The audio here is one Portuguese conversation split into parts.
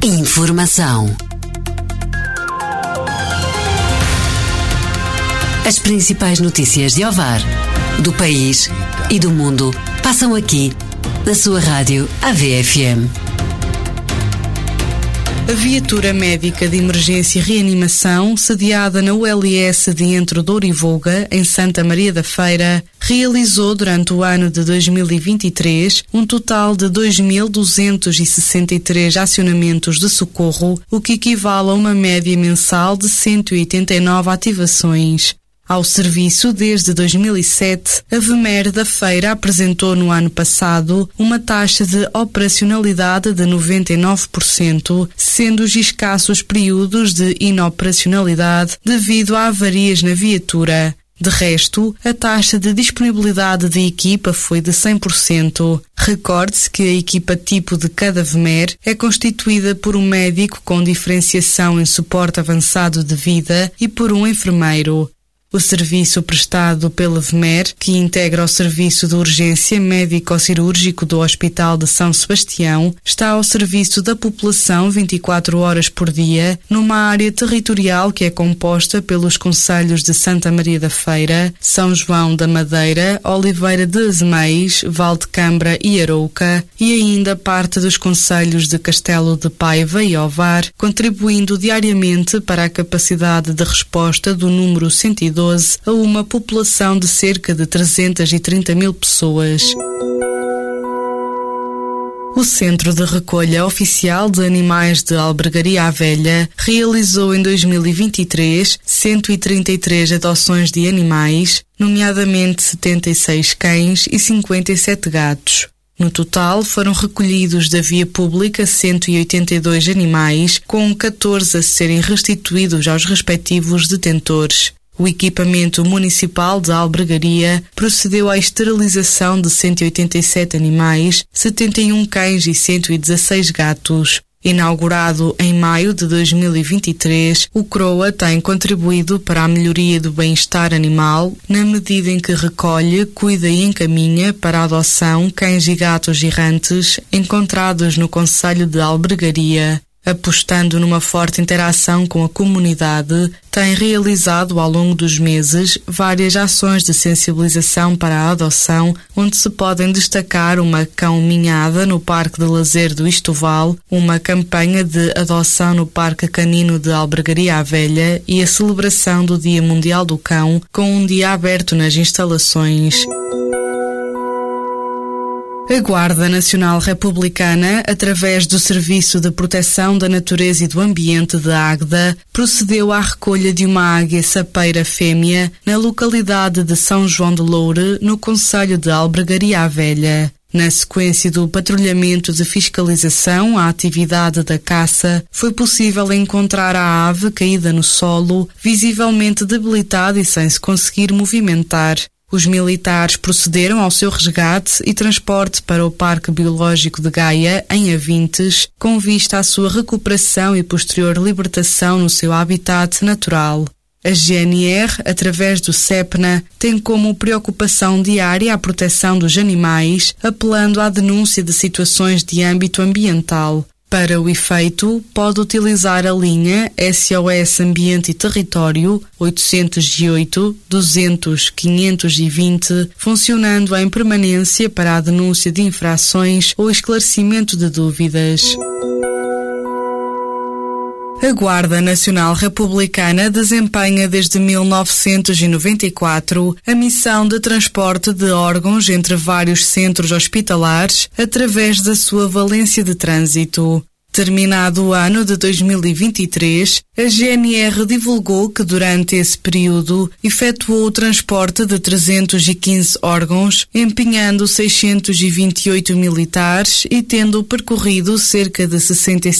Informação. As principais notícias de Ovar, do país e do mundo passam aqui, na sua rádio AVFM. A viatura médica de emergência e reanimação, sediada na ULS de Entro Douro e Voga, em Santa Maria da Feira, realizou durante o ano de 2023 um total de 2.263 acionamentos de socorro, o que equivale a uma média mensal de 189 ativações. Ao serviço desde 2007, a VMER da Feira apresentou no ano passado uma taxa de operacionalidade de 99%, sendo os escassos períodos de inoperacionalidade devido a avarias na viatura. De resto, a taxa de disponibilidade de equipa foi de 100%. Recorde-se que a equipa tipo de cada VMER é constituída por um médico com diferenciação em suporte avançado de vida e por um enfermeiro. O serviço prestado pela VMER, que integra o serviço de urgência médico-cirúrgico do Hospital de São Sebastião, está ao serviço da população 24 horas por dia, numa área territorial que é composta pelos concelhos de Santa Maria da Feira, São João da Madeira, Oliveira de Azeméis, Valdecambra e Arouca, e ainda parte dos concelhos de Castelo de Paiva e Ovar, contribuindo diariamente para a capacidade de resposta do número 112 a uma população de cerca de 330 mil pessoas. O Centro de Recolha Oficial de Animais de Albergaria à Velha realizou em 2023 133 adoções de animais, nomeadamente 76 cães e 57 gatos. No total, foram recolhidos da via pública 182 animais, com 14 a serem restituídos aos respectivos detentores. O equipamento municipal de albergaria procedeu à esterilização de 187 animais, 71 cães e 116 gatos. Inaugurado em maio de 2023, o CROA tem contribuído para a melhoria do bem-estar animal, na medida em que recolhe, cuida e encaminha para a adoção cães e gatos errantes encontrados no concelho de Albergaria. Apostando numa forte interação com a comunidade, tem realizado ao longo dos meses várias ações de sensibilização para a adoção, onde se podem destacar uma cão-minhada no Parque de Lazer do Istoval, uma campanha de adoção no Parque Canino de Albergaria à Velha e a celebração do Dia Mundial do Cão, com um dia aberto nas instalações. A Guarda Nacional Republicana, através do Serviço de Proteção da Natureza e do Ambiente de Águeda, procedeu à recolha de uma águia sapeira fêmea na localidade de São João de Loure, no concelho de Albergaria à Velha. Na sequência do patrulhamento de fiscalização à atividade da caça, foi possível encontrar a ave caída no solo, visivelmente debilitada e sem se conseguir movimentar. Os militares procederam ao seu resgate e transporte para o Parque Biológico de Gaia, em Avintes, com vista à sua recuperação e posterior libertação no seu habitat natural. A GNR, através do CEPNA, tem como preocupação diária a proteção dos animais, apelando à denúncia de situações de âmbito ambiental. Para o efeito, pode utilizar a linha SOS Ambiente e Território 808-200-520, funcionando em permanência para a denúncia de infrações ou esclarecimento de dúvidas. A Guarda Nacional Republicana desempenha desde 1994 a missão de transporte de órgãos entre vários centros hospitalares através da sua valência de trânsito. Terminado o ano de 2023, a GNR divulgou que durante esse período efetuou o transporte de 315 órgãos, empenhando 628 militares e tendo percorrido cerca de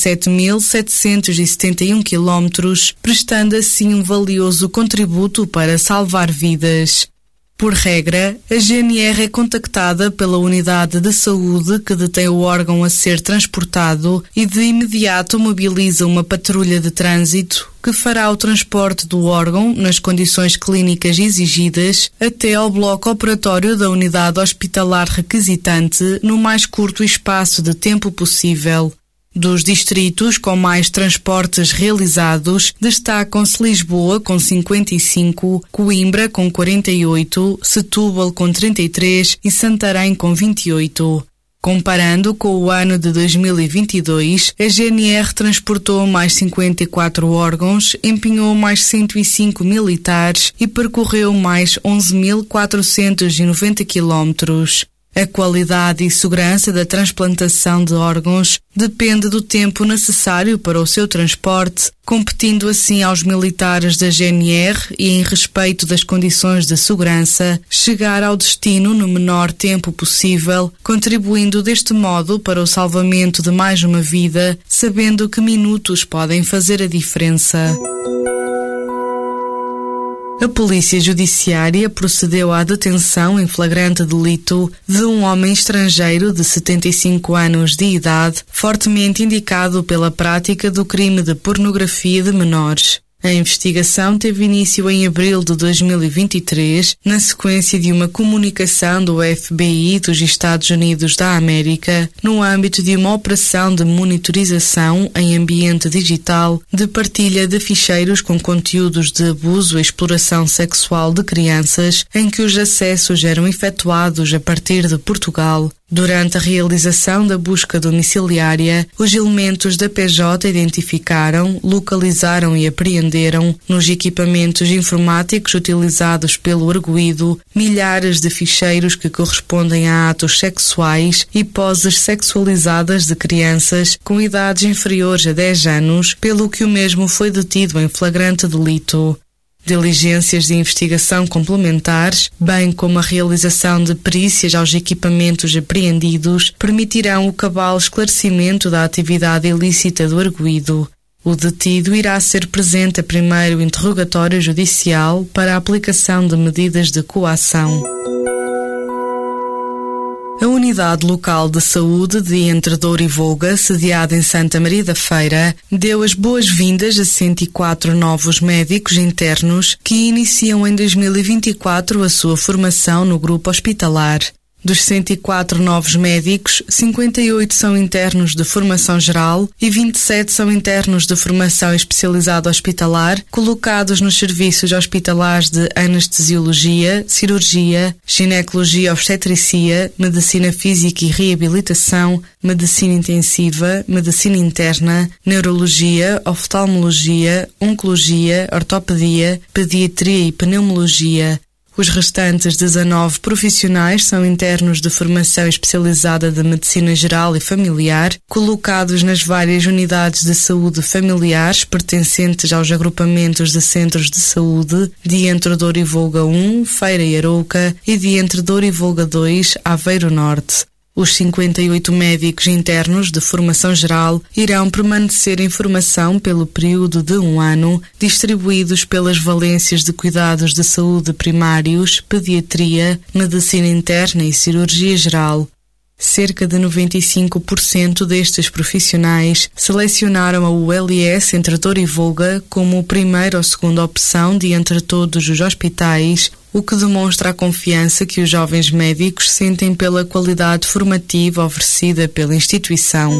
67.771 quilómetros, prestando assim um valioso contributo para salvar vidas. Por regra, a GNR é contactada pela unidade de saúde que detém o órgão a ser transportado e de imediato mobiliza uma patrulha de trânsito que fará o transporte do órgão, nas condições clínicas exigidas, até ao bloco operatório da unidade hospitalar requisitante no mais curto espaço de tempo possível. Dos distritos com mais transportes realizados, destacam-se Lisboa com 55, Coimbra com 48, Setúbal com 33 e Santarém com 28. Comparando com o ano de 2022, a GNR transportou mais 54 órgãos, empenhou mais 105 militares e percorreu mais 11.490 quilómetros. A qualidade e segurança da transplantação de órgãos depende do tempo necessário para o seu transporte, competindo assim aos militares da GNR e, em respeito das condições de segurança, chegar ao destino no menor tempo possível, contribuindo deste modo para o salvamento de mais uma vida, sabendo que minutos podem fazer a diferença. A Polícia Judiciária procedeu à detenção em flagrante delito de um homem estrangeiro de 75 anos de idade, fortemente indicado pela prática do crime de pornografia de menores. A investigação teve início em abril de 2023, na sequência de uma comunicação do FBI dos Estados Unidos da América, no âmbito de uma operação de monitorização em ambiente digital de partilha de ficheiros com conteúdos de abuso e exploração sexual de crianças, em que os acessos eram efetuados a partir de Portugal. Durante a realização da busca domiciliária, os elementos da PJ identificaram, localizaram e apreenderam, nos equipamentos informáticos utilizados pelo arguido, milhares de ficheiros que correspondem a atos sexuais e poses sexualizadas de crianças com idades inferiores a 10 anos, pelo que o mesmo foi detido em flagrante delito. Diligências de investigação complementares, bem como a realização de perícias aos equipamentos apreendidos, permitirão o cabal esclarecimento da atividade ilícita do arguido. O detido irá ser presente a primeiro interrogatório judicial para a aplicação de medidas de coação. A Unidade Local de Saúde de Entre Douro e Voga, sediada em Santa Maria da Feira, deu as boas-vindas a 104 novos médicos internos que iniciam em 2024 a sua formação no grupo hospitalar. Dos 104 novos médicos, 58 são internos de formação geral e 27 são internos de formação especializada hospitalar, colocados nos serviços hospitalares de anestesiologia, cirurgia, ginecologia obstetricia, medicina física e reabilitação, medicina intensiva, medicina interna, neurologia, oftalmologia, oncologia, ortopedia, pediatria e pneumologia. Os restantes 19 profissionais são internos de formação especializada de medicina geral e familiar, colocados nas várias unidades de saúde familiares pertencentes aos agrupamentos de centros de saúde de Entre Douro e Voga 1, Feira e Arouca, e de Entre Douro e Voga 2, Aveiro Norte. Os 58 médicos internos de formação geral irão permanecer em formação pelo período de 1 ano, distribuídos pelas valências de cuidados de saúde primários, pediatria, medicina interna e cirurgia geral. Cerca de 95% destes profissionais selecionaram a ULS Entre Douro e Voga como primeira ou segunda opção de entre todos os hospitais, o que demonstra a confiança que os jovens médicos sentem pela qualidade formativa oferecida pela instituição.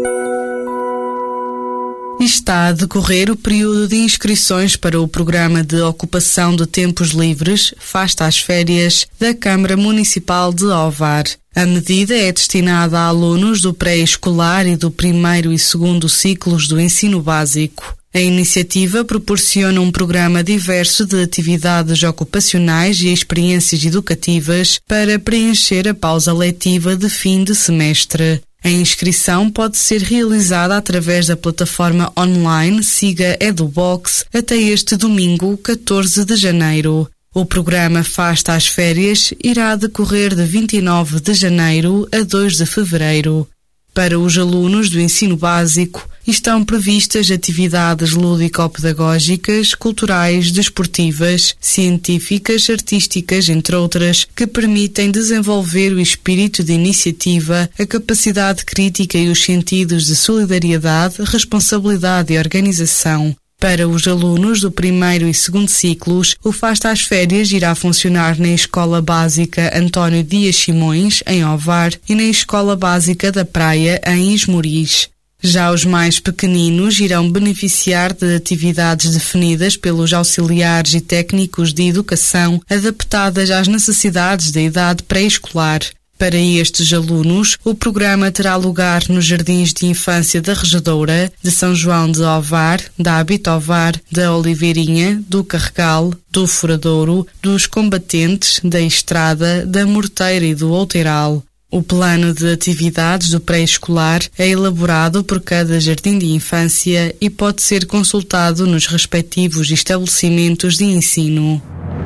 Está a decorrer o período de inscrições para o Programa de Ocupação de Tempos Livres, Fasta às Férias, da Câmara Municipal de Ovar. A medida é destinada a alunos do pré-escolar e do primeiro e segundo ciclos do ensino básico. A iniciativa proporciona um programa diverso de atividades ocupacionais e experiências educativas para preencher a pausa letiva de fim de semestre. A inscrição pode ser realizada através da plataforma online Siga EduBox até este domingo, 14 de janeiro. O programa Fasta às Férias irá decorrer de 29 de janeiro a 2 de fevereiro. Para os alunos do ensino básico, estão previstas atividades lúdico-pedagógicas, culturais, desportivas, científicas, artísticas, entre outras, que permitem desenvolver o espírito de iniciativa, a capacidade crítica e os sentidos de solidariedade, responsabilidade e organização. Para os alunos do primeiro e segundo ciclos, o Fasta às Férias irá funcionar na Escola Básica António Dias Simões, em Ovar, e na Escola Básica da Praia, em Esmoriz. Já os mais pequeninos irão beneficiar de atividades definidas pelos auxiliares e técnicos de educação adaptadas às necessidades da idade pré-escolar. Para estes alunos, o programa terá lugar nos jardins de infância da Regedoura, de São João de Ovar, da Habitovar, da Oliveirinha, do Carregal, do Furadouro, dos Combatentes, da Estrada, da Morteira e do Outeiral. O plano de atividades do pré-escolar é elaborado por cada jardim de infância e pode ser consultado nos respectivos estabelecimentos de ensino.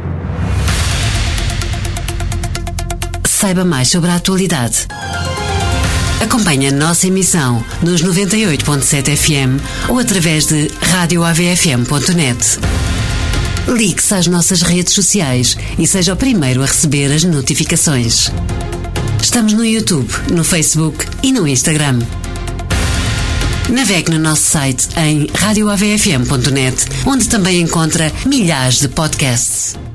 Saiba mais sobre a atualidade. Acompanhe a nossa emissão nos 98.7 FM ou através de radioavfm.net. Ligue-se às nossas redes sociais e seja o primeiro a receber as notificações. Estamos no YouTube, no Facebook e no Instagram. Navegue no nosso site em radioavfm.net, onde também encontra milhares de podcasts.